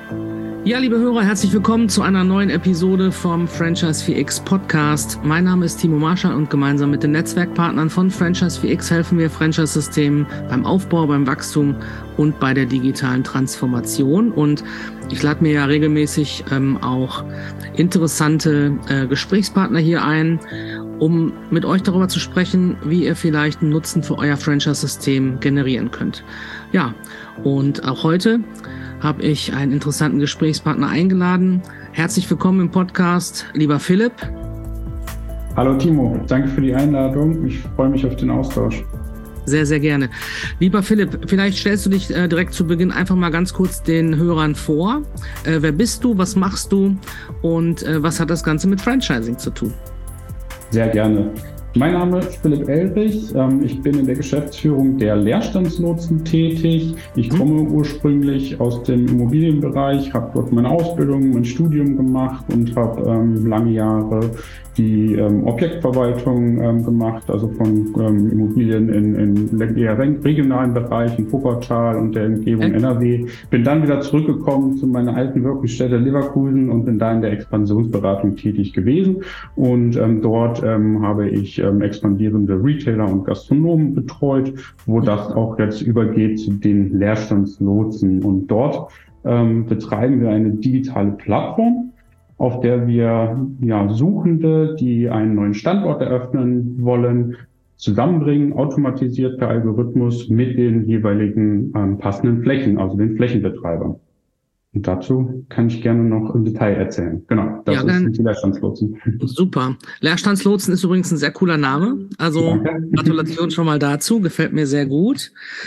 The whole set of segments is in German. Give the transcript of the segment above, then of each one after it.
Ja, liebe Hörer, herzlich willkommen zu einer neuen Episode vom Franchise 4X Podcast. Mein Name ist Timo Marschall und gemeinsam mit den Netzwerkpartnern von Franchise 4X helfen wir Franchise-Systemen beim Aufbau, beim Wachstum und bei der digitalen Transformation. Und ich lade mir ja regelmäßig auch interessante Gesprächspartner hier ein, um mit euch darüber zu sprechen, wie ihr vielleicht einen Nutzen für euer Franchise-System generieren könnt. Ja, und auch heute habe ich einen interessanten Gesprächspartner eingeladen. Herzlich willkommen im Podcast, lieber Philipp. Hallo Timo, danke für die Einladung. Ich freue mich auf den Austausch. Sehr, sehr gerne. Lieber Philipp, vielleicht stellst du dich direkt zu Beginn einfach mal ganz kurz den Hörern vor. Wer bist du, was machst du und was hat das Ganze mit Franchising zu tun? Sehr gerne. Mein Name ist Philipp Elrich. Ich bin in der Geschäftsführung der Leerstandslotsen tätig. Ich komme ursprünglich aus dem Immobilienbereich, habe dort meine Ausbildung, mein Studium gemacht und habe lange Jahre die Objektverwaltung gemacht, also von Immobilien in eher regionalen Bereichen, Wuppertal und der Umgebung NRW. Bin dann wieder zurückgekommen zu meiner alten Wirkungsstätte Leverkusen und bin da in der Expansionsberatung tätig gewesen. Und dort habe ich expandierende Retailer und Gastronomen betreut, wo das auch jetzt übergeht zu den Leerstandslotsen. Und dort betreiben wir eine digitale Plattform, auf der wir Suchende, die einen neuen Standort eröffnen wollen, zusammenbringen, automatisiert per Algorithmus mit den jeweiligen passenden Flächen, also den Flächenbetreibern. Und dazu kann ich gerne noch im Detail erzählen. Genau, das sind die Leerstandslotsen. Super. Leerstandslotsen ist übrigens ein sehr cooler Name. Also Gratulation schon mal dazu, gefällt mir sehr gut.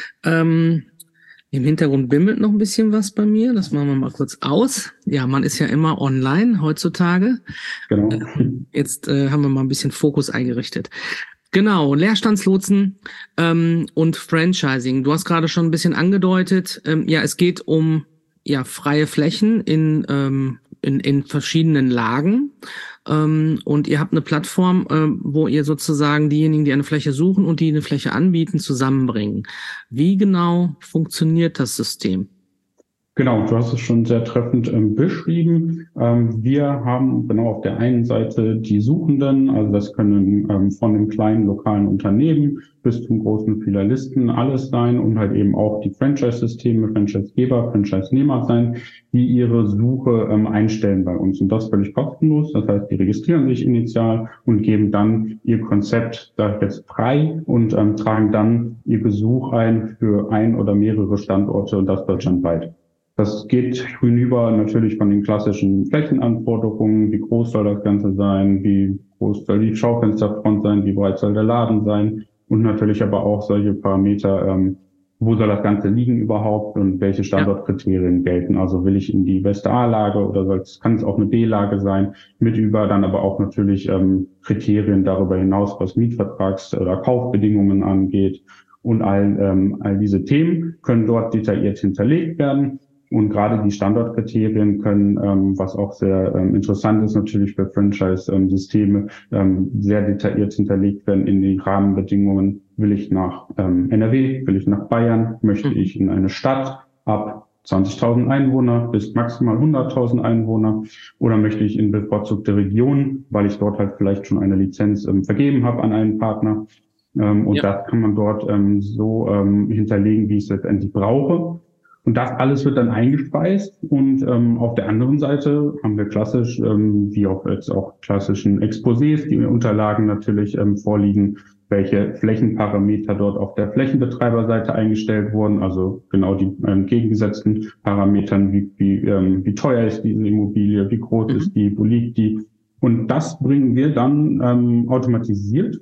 Im Hintergrund bimmelt noch ein bisschen was bei mir. Das machen wir mal kurz aus. Ja, man ist ja immer online heutzutage. Genau. Jetzt haben wir mal ein bisschen Fokus eingerichtet. Genau, Leerstandslotsen und Franchising. Du hast gerade schon ein bisschen angedeutet. Es geht um freie Flächen in verschiedenen Lagen. Und ihr habt eine Plattform, wo ihr sozusagen diejenigen, die eine Fläche suchen und die eine Fläche anbieten, zusammenbringen. Wie genau funktioniert das System? Genau, du hast es schon sehr treffend beschrieben. Wir haben genau auf der einen Seite die Suchenden, also das können von den kleinen lokalen Unternehmen bis zum großen Filialisten alles sein und halt eben auch die Franchise-Systeme, Franchisegeber, Franchise-Nehmer sein, die ihre Suche einstellen bei uns. Und das völlig kostenlos. Das heißt, die registrieren sich initial und geben dann ihr Konzept da jetzt frei und tragen dann ihr Gesuch ein für ein oder mehrere Standorte und das deutschlandweit. Das geht hinüber natürlich von den klassischen Flächenanforderungen, wie groß soll das Ganze sein, wie groß soll die Schaufensterfront sein, wie breit soll der Laden sein und natürlich aber auch solche Parameter, wo soll das Ganze liegen überhaupt und welche Standortkriterien gelten. Also will ich in die beste A-Lage oder kann es auch eine B-Lage sein, mit über dann aber auch natürlich Kriterien darüber hinaus, was Mietvertrags- oder Kaufbedingungen angeht und all diese Themen können dort detailliert hinterlegt werden. Und gerade die Standortkriterien können, was auch sehr interessant ist natürlich für Franchise-Systeme, sehr detailliert hinterlegt werden in die Rahmenbedingungen. Will ich nach NRW, will ich nach Bayern, möchte ich in eine Stadt ab 20.000 Einwohner bis maximal 100.000 Einwohner oder möchte ich in bevorzugte Regionen, weil ich dort halt vielleicht schon eine Lizenz vergeben habe an einen Partner. Das kann man dort so hinterlegen, wie ich es letztendlich brauche. Und das alles wird dann eingespeist und auf der anderen Seite haben wir klassisch, wie auch jetzt auch klassischen Exposés, die Unterlagen natürlich vorliegen, welche Flächenparameter dort auf der Flächenbetreiberseite eingestellt wurden, also genau die gegengesetzten Parametern, wie teuer ist diese Immobilie, wie groß ist die, wo liegt die. Und das bringen wir dann automatisiert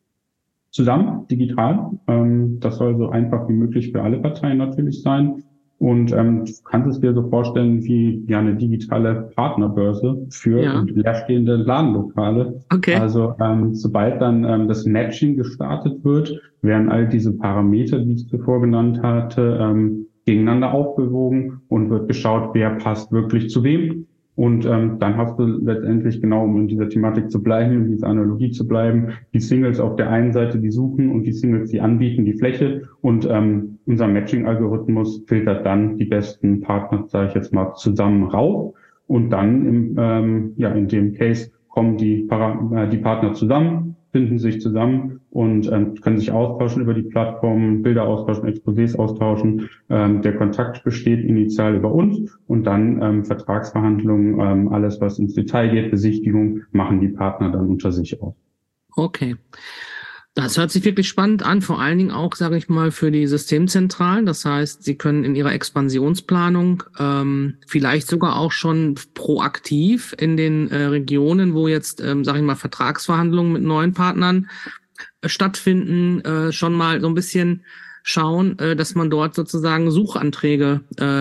zusammen, digital. Das soll so einfach wie möglich für alle Parteien natürlich sein. Und du kannst es dir so vorstellen wie eine digitale Partnerbörse für leerstehende Ladenlokale. Okay. Also sobald dann das Matching gestartet wird, werden all diese Parameter, die ich zuvor genannt hatte, gegeneinander aufgewogen und wird geschaut, wer passt wirklich zu wem. Und dann hast du letztendlich, genau um in dieser Thematik zu bleiben, in dieser Analogie zu bleiben, die Singles auf der einen Seite, die suchen, und die Singles, die anbieten, die Fläche. Und unser Matching-Algorithmus filtert dann die besten Partner, sage ich jetzt mal, zusammen raus. Und dann in dem Case kommen die Partner zusammen, finden sich zusammen und können sich austauschen über die Plattform, Bilder austauschen, Exposés austauschen. Der Kontakt besteht initial über uns, und dann Vertragsverhandlungen, alles was ins Detail geht, Besichtigung, machen die Partner dann unter sich aus. Okay. Das hört sich wirklich spannend an, vor allen Dingen auch, sage ich mal, für die Systemzentralen. Das heißt, Sie können in Ihrer Expansionsplanung vielleicht sogar auch schon proaktiv in den Regionen, wo jetzt, sage ich mal, Vertragsverhandlungen mit neuen Partnern stattfinden, schon mal so ein bisschen schauen, dass man dort sozusagen Suchanträge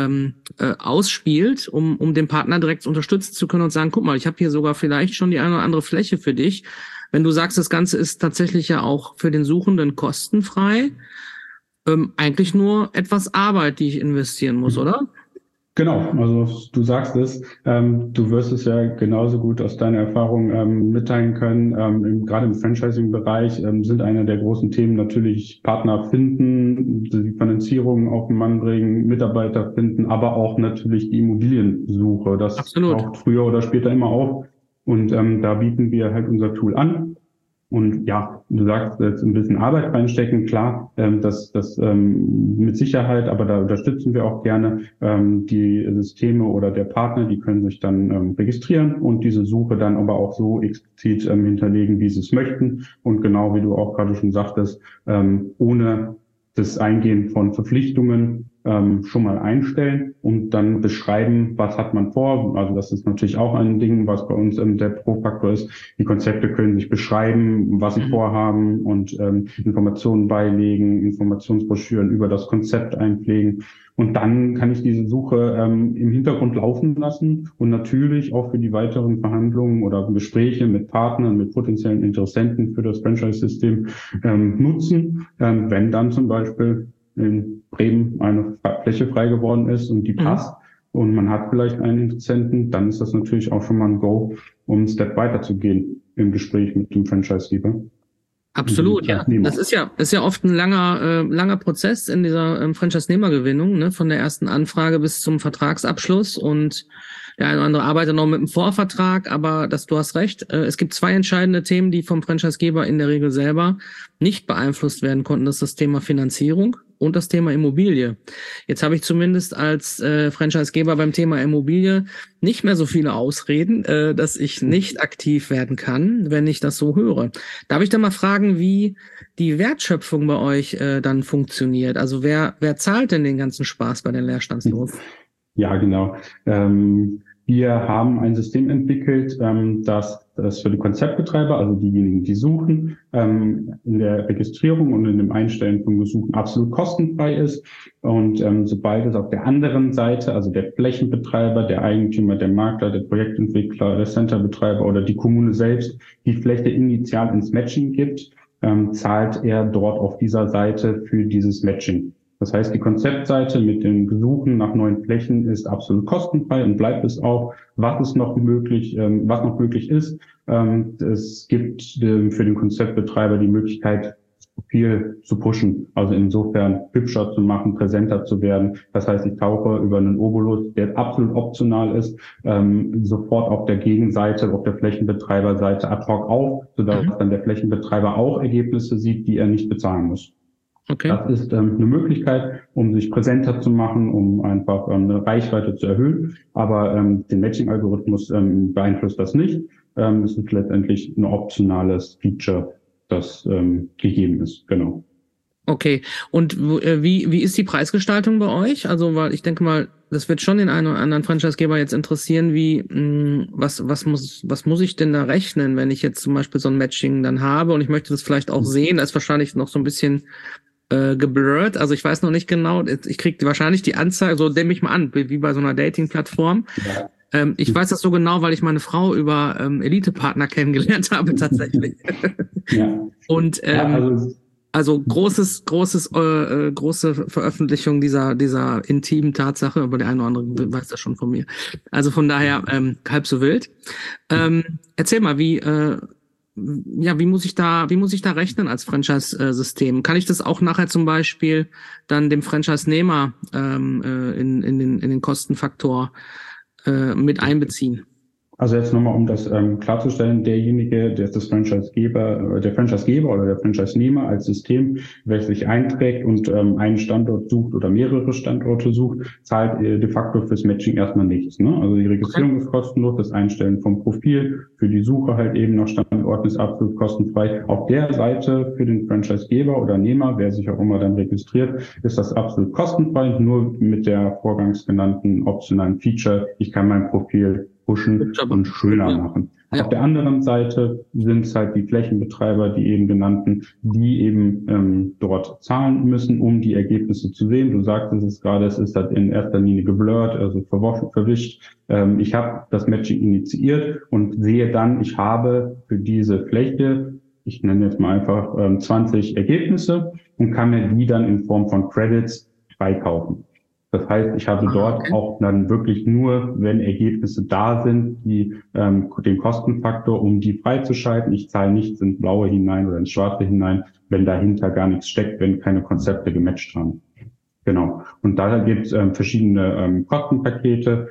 ausspielt, um den Partner direkt unterstützen zu können und sagen, guck mal, ich habe hier sogar vielleicht schon die eine oder andere Fläche für dich. Wenn du sagst, das Ganze ist tatsächlich ja auch für den Suchenden kostenfrei, eigentlich nur etwas Arbeit, die ich investieren muss, oder? Genau, also du sagst es, du wirst es ja genauso gut aus deiner Erfahrung mitteilen können. Gerade im Franchising-Bereich sind einer der großen Themen natürlich Partner finden, die Finanzierung auf den Mann bringen, Mitarbeiter finden, aber auch natürlich die Immobiliensuche. Das Absolut. taucht früher oder später immer auf. Und da bieten wir halt unser Tool an. Und ja, du sagst, jetzt ein bisschen Arbeit reinstecken, klar, das mit Sicherheit, aber da unterstützen wir auch gerne die Systeme oder der Partner, die können sich dann registrieren und diese Suche dann aber auch so explizit hinterlegen, wie sie es möchten. Und genau wie du auch gerade schon sagtest, ohne das Eingehen von Verpflichtungen schon mal einstellen und dann beschreiben, was hat man vor. Also das ist natürlich auch ein Ding, was bei uns der Pro-Faktor ist. Die Konzepte können sich beschreiben, was sie vorhaben, und Informationen beilegen, Informationsbroschüren über das Konzept einpflegen. Und dann kann ich diese Suche im Hintergrund laufen lassen und natürlich auch für die weiteren Verhandlungen oder Gespräche mit Partnern, mit potenziellen Interessenten für das Franchise-System nutzen, wenn dann zum Beispiel in Bremen eine Fläche frei geworden ist und die passt und man hat vielleicht einen Interessenten, dann ist das natürlich auch schon mal ein Go, um einen Step weiterzugehen im Gespräch mit dem Franchise-Geber. Absolut, ja. Das ist ja oft ein langer Prozess in dieser Franchise-Nehmergewinnung, ne, von der ersten Anfrage bis zum Vertragsabschluss, und der eine oder andere arbeitet noch mit einem Vorvertrag, aber du hast recht, es gibt zwei entscheidende Themen, die vom Franchisegeber in der Regel selber nicht beeinflusst werden konnten. Das ist das Thema Finanzierung und das Thema Immobilie. Jetzt habe ich zumindest als Franchisegeber beim Thema Immobilie nicht mehr so viele Ausreden, dass ich nicht aktiv werden kann, wenn ich das so höre. Darf ich da mal fragen, wie die Wertschöpfung bei euch dann funktioniert? Also wer zahlt denn den ganzen Spaß bei den Leerstandslohn? Ja, genau. Wir haben ein System entwickelt, das für die Konzeptbetreiber, also diejenigen, die suchen, in der Registrierung und in dem Einstellen von Gesuchen absolut kostenfrei ist. Und sobald es auf der anderen Seite, also der Flächenbetreiber, der Eigentümer, der Makler, der Projektentwickler, der Centerbetreiber oder die Kommune selbst die Fläche initial ins Matching gibt, zahlt er dort auf dieser Seite für dieses Matching. Das heißt, die Konzeptseite mit den Gesuchen nach neuen Flächen ist absolut kostenfrei und bleibt es auch. Was noch möglich ist, es gibt für den Konzeptbetreiber die Möglichkeit, viel zu pushen. Also insofern hübscher zu machen, präsenter zu werden. Das heißt, ich tauche über einen Obolus, der absolut optional ist, sofort auf der Gegenseite, auf der Flächenbetreiberseite ad hoc auf, sodass dann der Flächenbetreiber auch Ergebnisse sieht, die er nicht bezahlen muss. Okay. Das ist eine Möglichkeit, um sich präsenter zu machen, um einfach eine Reichweite zu erhöhen. Aber den Matching-Algorithmus beeinflusst das nicht. Es ist letztendlich ein optionales Feature, das gegeben ist. Genau. Okay. Und wie ist die Preisgestaltung bei euch? Also, weil ich denke mal, das wird schon den einen oder anderen Franchisegeber jetzt interessieren, was muss ich denn da rechnen, wenn ich jetzt zum Beispiel so ein Matching dann habe und ich möchte das vielleicht auch sehen. Da ist wahrscheinlich noch so ein bisschen geblurrt, also ich weiß noch nicht genau, ich kriege wahrscheinlich die Anzeige, so nehme ich mal an, wie bei so einer Dating-Plattform. Ja. Ich weiß das so genau, weil ich meine Frau über Elite-Partner kennengelernt habe tatsächlich. Ja. Und also Also große Veröffentlichung dieser intimen Tatsache, aber der eine oder andere weiß das schon von mir. Also von daher halb so wild. Erzähl mal, wie muss ich da rechnen als Franchise-System? Kann ich das auch nachher zum Beispiel dann dem Franchise-Nehmer in den Kostenfaktor mit einbeziehen? Also jetzt nochmal, um das klarzustellen, derjenige, der Franchisegeber oder der Franchise-Nehmer als System, welches sich einträgt und einen Standort sucht oder mehrere Standorte sucht, zahlt de facto fürs Matching erstmal nichts. Ne? Also die Registrierung ist kostenlos, das Einstellen vom Profil, für die Suche halt eben nach Standorten ist absolut kostenfrei. Auf der Seite für den Franchisegeber oder Nehmer, wer sich auch immer dann registriert, ist das absolut kostenfrei, nur mit der vorgangs genannten optionalen Feature, ich kann mein Profil pushen und schöner machen. Ja. Auf der anderen Seite sind es halt die Flächenbetreiber, die eben genannten, die eben dort zahlen müssen, um die Ergebnisse zu sehen. Du sagtest es gerade, es ist halt in erster Linie geblurrt, also verwischt. Ich habe das Matching initiiert und sehe dann, ich habe für diese Fläche, ich nenne jetzt mal einfach 20 Ergebnisse und kann mir die dann in Form von Credits freikaufen. Das heißt, ich habe dort auch dann wirklich nur, wenn Ergebnisse da sind, den Kostenfaktor, um die freizuschalten. Ich zahle nichts ins Blaue hinein oder ins Schwarze hinein, wenn dahinter gar nichts steckt, wenn keine Konzepte gematcht haben. Genau. Und daher gibt es verschiedene Kostenpakete,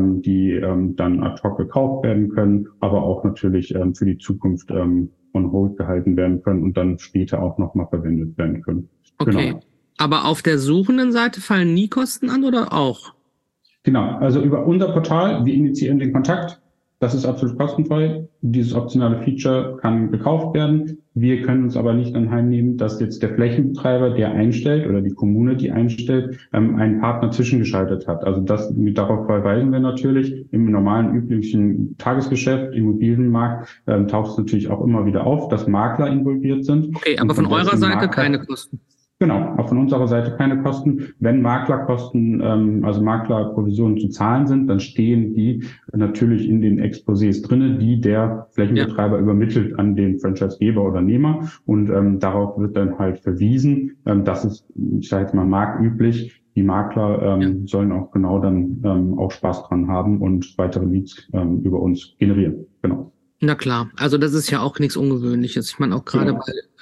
die dann ad hoc gekauft werden können, aber auch natürlich für die Zukunft on hold gehalten werden können und dann später auch nochmal verwendet werden können. Okay. Genau. Aber auf der suchenden Seite fallen nie Kosten an oder auch? Genau, also über unser Portal, wir initiieren den Kontakt. Das ist absolut kostenfrei. Dieses optionale Feature kann gekauft werden. Wir können uns aber nicht anheimnehmen, dass jetzt der Flächenbetreiber, der einstellt oder die Kommune, die einstellt, einen Partner zwischengeschaltet hat. Also darauf verweisen wir natürlich. Im normalen, üblichen Tagesgeschäft, Immobilienmarkt taucht es natürlich auch immer wieder auf, dass Makler involviert sind. Okay, aber von eurer Seite keine Kosten. Genau, auch von unserer Seite keine Kosten. Wenn Maklerkosten, also Maklerprovisionen zu zahlen sind, dann stehen die natürlich in den Exposés drinne, die der Flächenbetreiber übermittelt an den Franchisegeber oder Nehmer. Und darauf wird dann halt verwiesen. Das ist, ich sage jetzt mal, marktüblich. Die Makler sollen auch genau dann auch Spaß dran haben und weitere Leads über uns generieren. Genau. Na klar, also das ist ja auch nichts Ungewöhnliches. Ich meine, auch gerade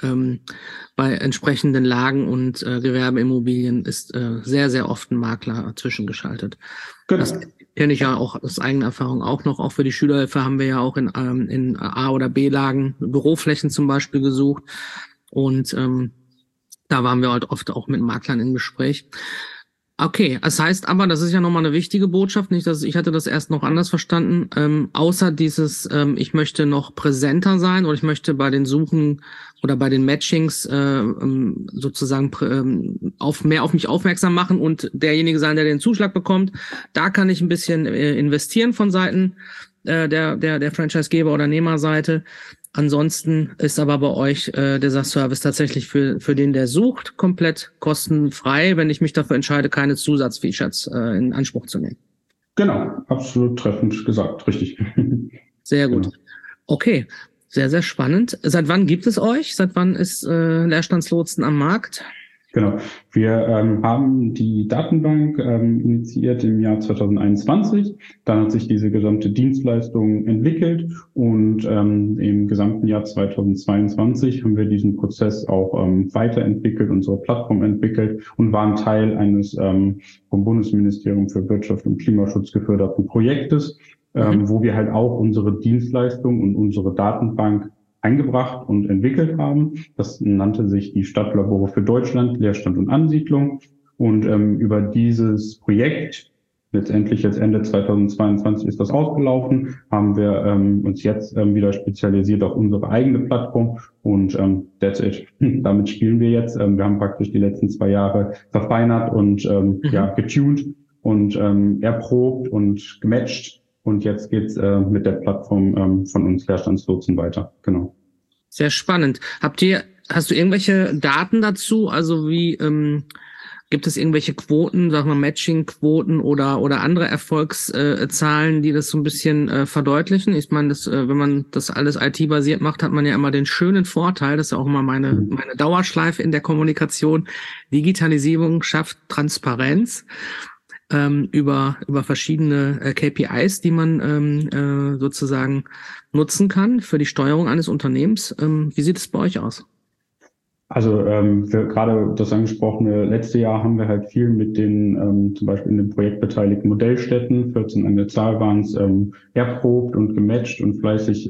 bei entsprechenden Lagen und Gewerbeimmobilien ist sehr, sehr oft ein Makler zwischengeschaltet. Genau. Das kenne ich ja auch aus eigener Erfahrung auch noch. Auch für die Schülerhilfe haben wir ja auch in A- oder B-Lagen Büroflächen zum Beispiel gesucht. Und da waren wir halt oft auch mit Maklern im Gespräch. Okay, das heißt aber, das ist ja nochmal eine wichtige Botschaft, nicht, dass ich hatte das erst noch anders verstanden, außer dieses, ich möchte noch präsenter sein oder ich möchte bei den Suchen oder bei den Matchings sozusagen mehr auf mich aufmerksam machen und derjenige sein, der den Zuschlag bekommt. Da kann ich ein bisschen investieren von Seiten der Franchisegeber oder Nehmerseite. Ansonsten ist aber bei euch dieser Service tatsächlich für den, der sucht, komplett kostenfrei, wenn ich mich dafür entscheide, keine Zusatzfeatures in Anspruch zu nehmen. Genau, absolut treffend gesagt, richtig. Sehr gut. Genau. Okay, sehr, sehr spannend. Seit wann gibt es euch? Seit wann ist Leerstandslotsen am Markt? Genau. Wir haben die Datenbank initiiert im Jahr 2021. Dann hat sich diese gesamte Dienstleistung entwickelt und im gesamten Jahr 2022 haben wir diesen Prozess auch weiterentwickelt, unsere Plattform entwickelt und waren Teil eines vom Bundesministerium für Wirtschaft und Klimaschutz geförderten Projektes, wo wir halt auch unsere Dienstleistung und unsere Datenbank eingebracht und entwickelt haben. Das nannte sich die Stadtlabore für Deutschland, Leerstand und Ansiedlung. Und über dieses Projekt, letztendlich jetzt Ende 2022 ist das ausgelaufen, haben wir uns jetzt wieder spezialisiert auf unsere eigene Plattform und that's it. Damit spielen wir jetzt. Wir haben praktisch die letzten 2 Jahre verfeinert und getuned und erprobt und gematcht. Und jetzt geht's mit der Plattform von uns Leerstandslotsen weiter. Genau. Sehr spannend. Hast du irgendwelche Daten dazu? Also wie Gibt es irgendwelche Quoten, sagen wir Matching-Quoten oder andere Erfolgszahlen, die das so ein bisschen verdeutlichen? Ich meine, wenn man das alles IT-basiert macht, hat man ja immer den schönen Vorteil, das ist ja auch immer meine Dauerschleife in der Kommunikation. Digitalisierung schafft Transparenz über verschiedene KPIs, die man sozusagen nutzen kann für die Steuerung eines Unternehmens. Wie sieht es bei euch aus? Also gerade das angesprochene letzte Jahr haben wir halt viel mit den zum Beispiel in dem Projekt beteiligten Modellstädten, 14 an der Zahl waren es, erprobt und gematcht und fleißig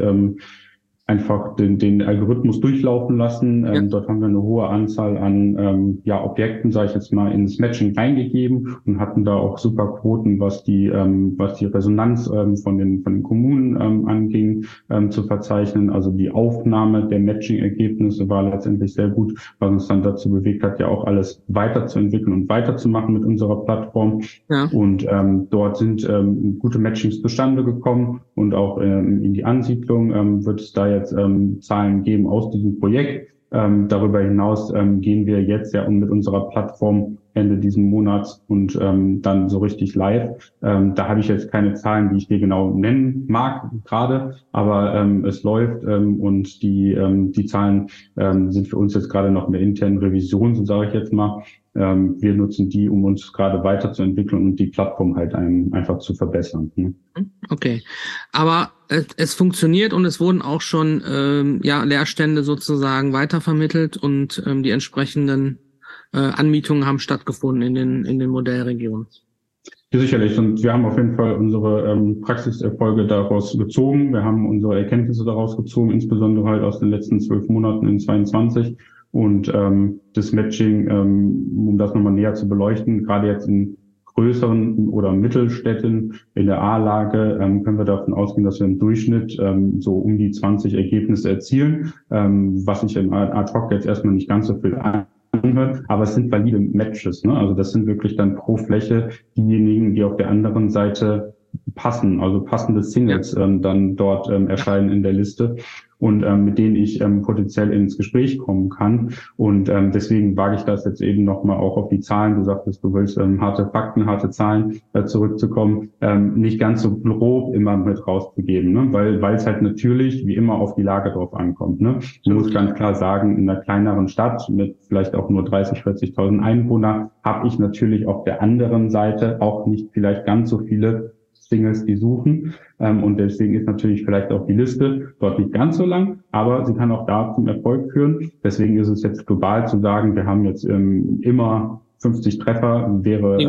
einfach den Algorithmus durchlaufen lassen. Ja. Dort haben wir eine hohe Anzahl an Objekten, sage ich jetzt mal, ins Matching reingegeben und hatten da auch super Quoten, was die Resonanz von den Kommunen anging, zu verzeichnen. Also die Aufnahme der Matching-Ergebnisse war letztendlich sehr gut, was uns dann dazu bewegt hat, ja auch alles weiterzuentwickeln und weiterzumachen mit unserer Plattform. Ja. Und dort sind gute Matchings zustande gekommen und auch in die Ansiedlung wird es da jetzt Zahlen geben aus diesem Projekt. Darüber hinaus gehen wir jetzt ja mit unserer Plattform Ende diesen Monats und dann so richtig live. Da habe ich jetzt keine Zahlen, die ich dir genau nennen mag gerade, aber es läuft und die Zahlen sind für uns jetzt gerade noch in der internen Revision, so sage ich jetzt mal. Wir nutzen die, um uns gerade weiterzuentwickeln und die Plattform halt einfach zu verbessern. Okay, aber es funktioniert und es wurden auch schon Leerstände sozusagen weitervermittelt und die entsprechenden Anmietungen haben stattgefunden in den Modellregionen. Ja, sicherlich. Und wir haben auf jeden Fall unsere Praxiserfolge daraus gezogen. Wir haben unsere Erkenntnisse daraus gezogen, insbesondere halt aus den letzten 12 Monaten in 22. Und das Matching, um das nochmal näher zu beleuchten, gerade jetzt in größeren oder Mittelstädten in der A-Lage können wir davon ausgehen, dass wir im Durchschnitt so um die 20 Ergebnisse erzielen, was sich im Ad-Hoc jetzt erstmal nicht ganz so viel anhört, aber es sind valide Matches, ne? Also das sind wirklich dann pro Fläche diejenigen, die auf der anderen Seite passen, also passende Singles dann dort erscheinen in der Liste und mit denen ich potenziell ins Gespräch kommen kann. Und deswegen wage ich das jetzt eben nochmal auch auf die Zahlen. Du sagtest, du willst harte Fakten, harte Zahlen zurückzukommen, nicht ganz so grob immer mit rauszugeben, ne? Weil es halt natürlich wie immer auf die Lage drauf ankommt. Ne? Man muss ganz klar sagen, in einer kleineren Stadt mit vielleicht auch nur 30.000, 40.000 Einwohner habe ich natürlich auf der anderen Seite auch nicht vielleicht ganz so viele Singles, die suchen. Und deswegen ist natürlich vielleicht auch die Liste dort nicht ganz so lang, aber sie kann auch da zum Erfolg führen. Deswegen ist es jetzt global zu sagen, wir haben jetzt immer 50 Treffer, wäre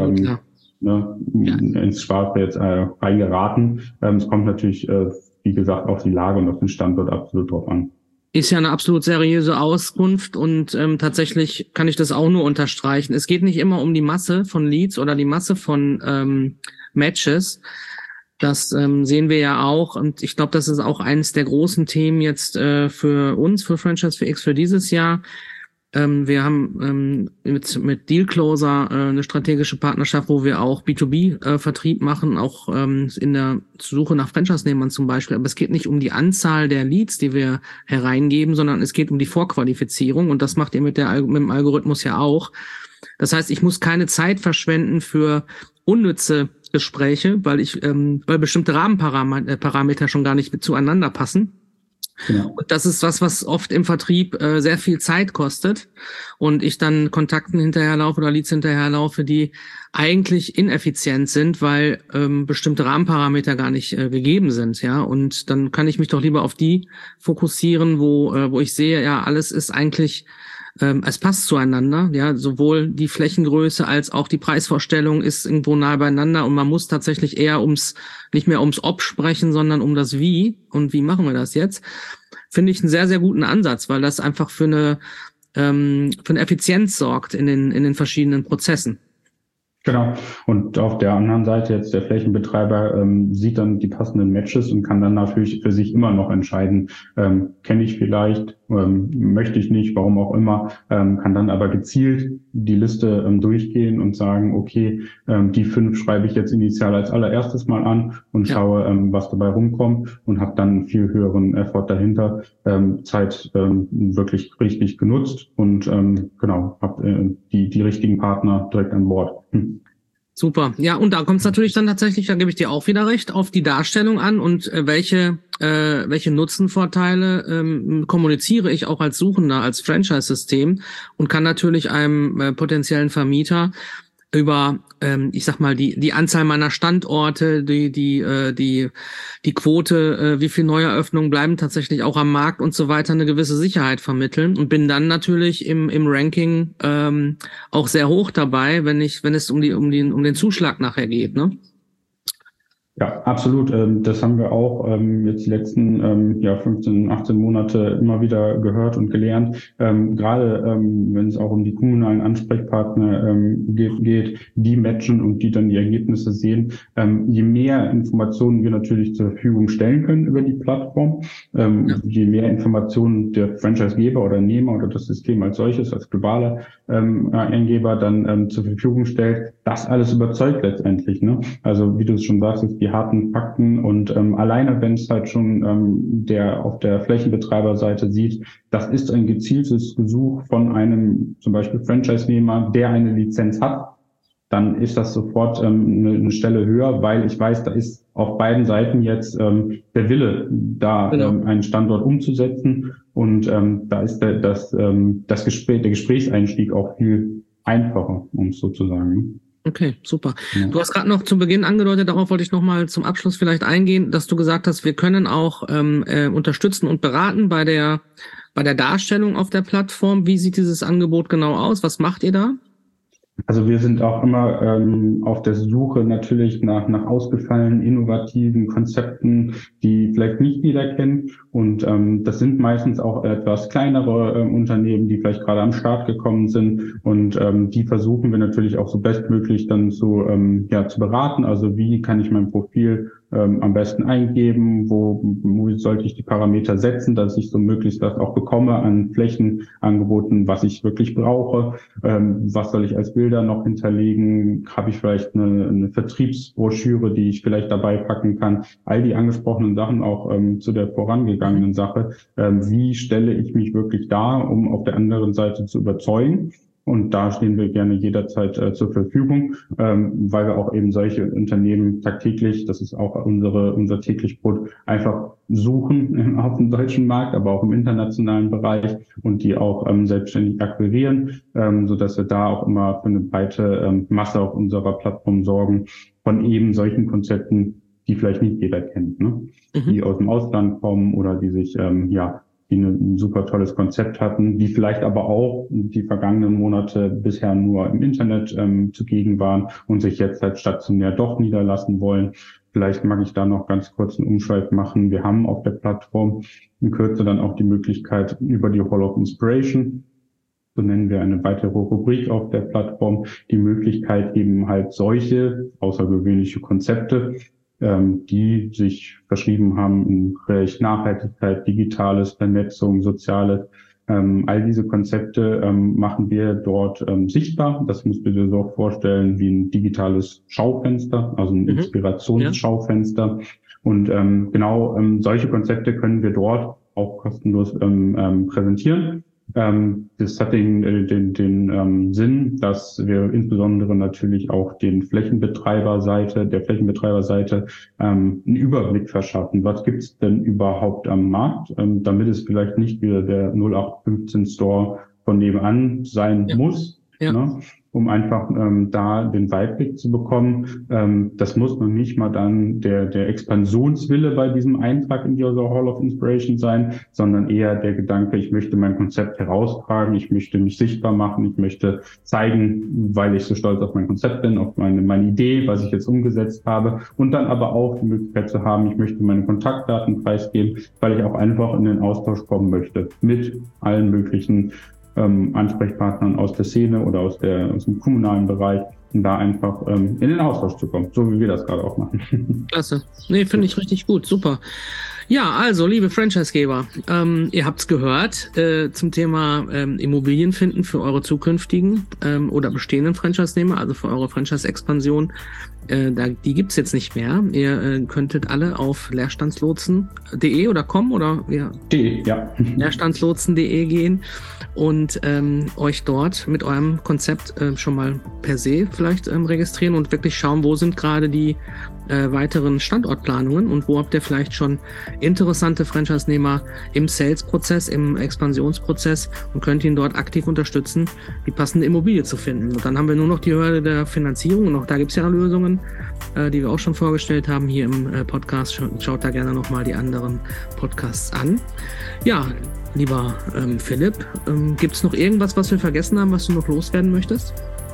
ins Schwarze jetzt reingeraten. Es kommt natürlich, wie gesagt, auf die Lage und auf den Standort absolut drauf an. Ist ja eine absolut seriöse Auskunft und tatsächlich kann ich das auch nur unterstreichen. Es geht nicht immer um die Masse von Leads oder die Masse von Matches. Das sehen wir ja auch und ich glaube, das ist auch eines der großen Themen jetzt für uns, für Franchise FX für dieses Jahr. Wir haben mit Dealcloser eine strategische Partnerschaft, wo wir auch B2B-Vertrieb machen, auch in der Suche nach Franchise-Nehmern zum Beispiel. Aber es geht nicht um die Anzahl der Leads, die wir hereingeben, sondern es geht um die Vorqualifizierung und das macht ihr mit dem Algorithmus ja auch. Das heißt, ich muss keine Zeit verschwenden für unnütze Gespräche, weil bestimmte Rahmenparameter schon gar nicht zueinander passen. Genau. Und das ist was oft im Vertrieb sehr viel Zeit kostet und ich dann Kontakten hinterherlaufe oder Leads hinterherlaufe, die eigentlich ineffizient sind, weil bestimmte Rahmenparameter gar nicht gegeben sind, ja. Und dann kann ich mich doch lieber auf die fokussieren, wo ich sehe, ja, alles ist eigentlich es passt zueinander, ja, sowohl die Flächengröße als auch die Preisvorstellung ist irgendwo nahe beieinander und man muss tatsächlich eher nicht mehr ums Ob sprechen, sondern um das Wie und wie machen wir das jetzt, finde ich einen sehr, sehr guten Ansatz, weil das einfach für eine Effizienz sorgt in den verschiedenen Prozessen. Genau. Und auf der anderen Seite jetzt der Flächenbetreiber sieht dann die passenden Matches und kann dann natürlich für sich immer noch entscheiden, kenne ich vielleicht möchte ich nicht, warum auch immer, kann dann aber gezielt die Liste durchgehen und sagen, okay, die 5 schreibe ich jetzt initial als allererstes mal an und schaue, was dabei rumkommt und habe dann einen viel höheren Effort dahinter, Zeit wirklich richtig genutzt und habe die richtigen Partner direkt an Bord. Super. Ja, und da kommt es natürlich dann tatsächlich, da gebe ich dir auch wieder recht, auf die Darstellung an und welche Nutzenvorteile kommuniziere ich auch als Suchender, als Franchise-System und kann natürlich einem potenziellen Vermieter über, ich sag mal, die Anzahl meiner Standorte, die Quote, wie viel Neueröffnungen bleiben tatsächlich auch am Markt und so weiter, eine gewisse Sicherheit vermitteln und bin dann natürlich im Ranking auch sehr hoch dabei, wenn es um den Zuschlag nachher geht, ne? Ja, absolut. Das haben wir auch jetzt die letzten 15, 18 Monate immer wieder gehört und gelernt. Gerade wenn es auch um die kommunalen Ansprechpartner geht, die matchen und die dann die Ergebnisse sehen. Je mehr Informationen wir natürlich zur Verfügung stellen können über die Plattform, je mehr Informationen der Franchisegeber oder Nehmer oder das System als solches, als globaler Eingeber dann zur Verfügung stellt, das alles überzeugt letztendlich. Ne? Also wie du es schon sagst, ist die harten Fakten und alleine wenn es halt schon der auf der Flächenbetreiberseite sieht, das ist ein gezieltes Gesuch von einem zum Beispiel Franchise-Nehmer, der eine Lizenz hat, dann ist das sofort eine Stelle höher, weil ich weiß, da ist auf beiden Seiten jetzt der Wille, da einen Standort umzusetzen und da ist der Gesprächseinstieg auch viel einfacher, um es so zu sagen. Okay, super. Ja. Du hast gerade noch zu Beginn angedeutet, darauf wollte ich noch mal zum Abschluss vielleicht eingehen, dass du gesagt hast, wir können auch unterstützen und beraten bei der Darstellung auf der Plattform. Wie sieht dieses Angebot genau aus? Was macht ihr da? Also wir sind auch immer auf der Suche natürlich nach ausgefallenen, innovativen Konzepten, die vielleicht nicht jeder kennt. Und das sind meistens auch etwas kleinere Unternehmen, die vielleicht gerade am Start gekommen sind. Und die versuchen wir natürlich auch so bestmöglich dann zu beraten. Also wie kann ich mein Profil am besten eingeben, wo sollte ich die Parameter setzen, dass ich so möglichst das auch bekomme an Flächenangeboten, was ich wirklich brauche, was soll ich als Bilder noch hinterlegen, habe ich vielleicht eine Vertriebsbroschüre, die ich vielleicht dabei packen kann, all die angesprochenen Sachen auch zu der vorangegangenen Sache, wie stelle ich mich wirklich dar, um auf der anderen Seite zu überzeugen. Und da stehen wir gerne jederzeit zur Verfügung, weil wir auch eben solche Unternehmen tagtäglich, das ist auch unser täglich Brot, einfach suchen auf dem deutschen Markt, aber auch im internationalen Bereich und die auch selbstständig akquirieren, sodass wir da auch immer für eine breite Masse auf unserer Plattform sorgen von eben solchen Konzepten, die vielleicht nicht jeder kennt, ne? Die aus dem Ausland kommen oder die sich die ein super tolles Konzept hatten, die vielleicht aber auch die vergangenen Monate bisher nur im Internet zugegen waren und sich jetzt halt stationär doch niederlassen wollen. Vielleicht mag ich da noch ganz kurz einen Umschweif machen. Wir haben auf der Plattform in Kürze dann auch die Möglichkeit über die Hall of Inspiration, so nennen wir eine weitere Rubrik auf der Plattform, die Möglichkeit eben halt solche außergewöhnliche Konzepte, die sich verschrieben haben im Bereich Nachhaltigkeit, Digitales, Vernetzung, Soziales. All diese Konzepte machen wir dort sichtbar. Das musst du dir so vorstellen wie ein digitales Schaufenster, also ein Inspirationsschaufenster. Und solche Konzepte können wir dort auch kostenlos präsentieren. Das hat den Sinn, dass wir insbesondere natürlich auch der Flächenbetreiberseite einen Überblick verschaffen. Was gibt's denn überhaupt am Markt, damit es vielleicht nicht wieder der 0815 Store von nebenan sein muss, ne? Um einfach da den Weitblick zu bekommen. Das muss noch nicht mal dann der Expansionswille bei diesem Eintrag in die Hall of Inspiration sein, sondern eher der Gedanke, ich möchte mein Konzept heraustragen, ich möchte mich sichtbar machen, ich möchte zeigen, weil ich so stolz auf mein Konzept bin, auf meine Idee, was ich jetzt umgesetzt habe und dann aber auch die Möglichkeit zu haben, ich möchte meine Kontaktdaten preisgeben, weil ich auch einfach in den Austausch kommen möchte mit allen möglichen Ansprechpartnern aus der Szene oder aus dem kommunalen Bereich, um da einfach in den Austausch zu kommen, so wie wir das gerade auch machen. Klasse. Nee, finde ich richtig gut. Super. Ja, also, liebe Franchisegeber, ihr habt's gehört zum Thema Immobilien finden für eure zukünftigen oder bestehenden Franchise-Nehmer, also für eure Franchise-Expansion. Die gibt's jetzt nicht mehr. Ihr könntet alle auf leerstandslotsen.de oder .com oder ja. Ja. Leerstandslotsen.de gehen und euch dort mit eurem Konzept schon mal per se vielleicht registrieren und wirklich schauen, wo sind gerade die weiteren Standortplanungen und wo habt ihr vielleicht schon interessante Franchise-Nehmer im Sales-Prozess, im Expansionsprozess und könnt ihn dort aktiv unterstützen, die passende Immobilie zu finden. Und dann haben wir nur noch die Hürde der Finanzierung und auch da gibt es ja Lösungen, die wir auch schon vorgestellt haben hier im Podcast. Schaut da gerne nochmal die anderen Podcasts an. Ja, lieber Philipp, gibt es noch irgendwas, was wir vergessen haben, was du noch loswerden möchtest?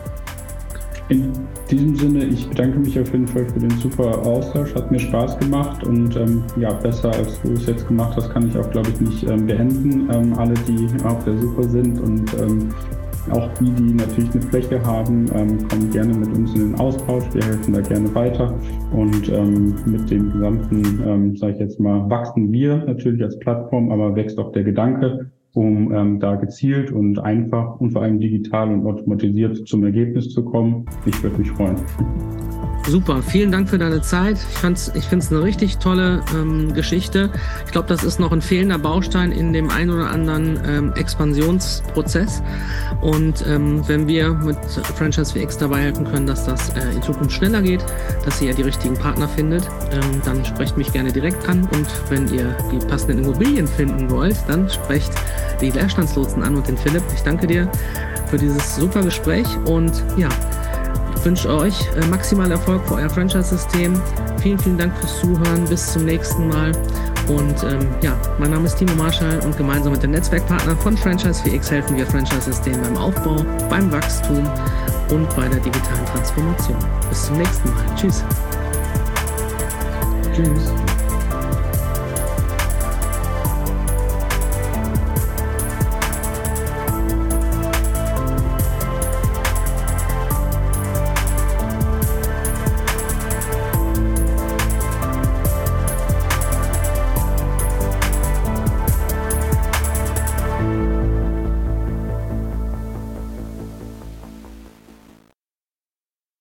In diesem Sinne, ich bedanke mich auf jeden Fall für den super Austausch, hat mir Spaß gemacht und besser als du es jetzt gemacht hast, kann ich auch, glaube ich, nicht beenden. Alle, die auf der Suche sind und auch die natürlich eine Fläche haben, kommen gerne mit uns in den Austausch, wir helfen da gerne weiter und mit dem gesamten, sage ich jetzt mal, wachsen wir natürlich als Plattform, aber wächst auch der Gedanke, um da gezielt und einfach und vor allem digital und automatisiert zum Ergebnis zu kommen. Ich würde mich freuen. Super, vielen Dank für deine Zeit. Ich finde es eine richtig tolle Geschichte. Ich glaube, das ist noch ein fehlender Baustein in dem einen oder anderen Expansionsprozess. Und wenn wir mit Franchise VX dabei helfen können, dass das in Zukunft schneller geht, dass ihr die richtigen Partner findet, dann sprecht mich gerne direkt an. Und wenn ihr die passenden Immobilien finden wollt, dann sprecht die Leerstandslotsen an und den Philipp. Ich danke dir für dieses super Gespräch und ja, ich wünsche euch maximal Erfolg für euer Franchise-System. Vielen, vielen Dank fürs Zuhören. Bis zum nächsten Mal. Und mein Name ist Timo Marschall und gemeinsam mit den Netzwerkpartnern von Franchise VX helfen wir Franchise-Systemen beim Aufbau, beim Wachstum und bei der digitalen Transformation. Bis zum nächsten Mal. Tschüss. Tschüss.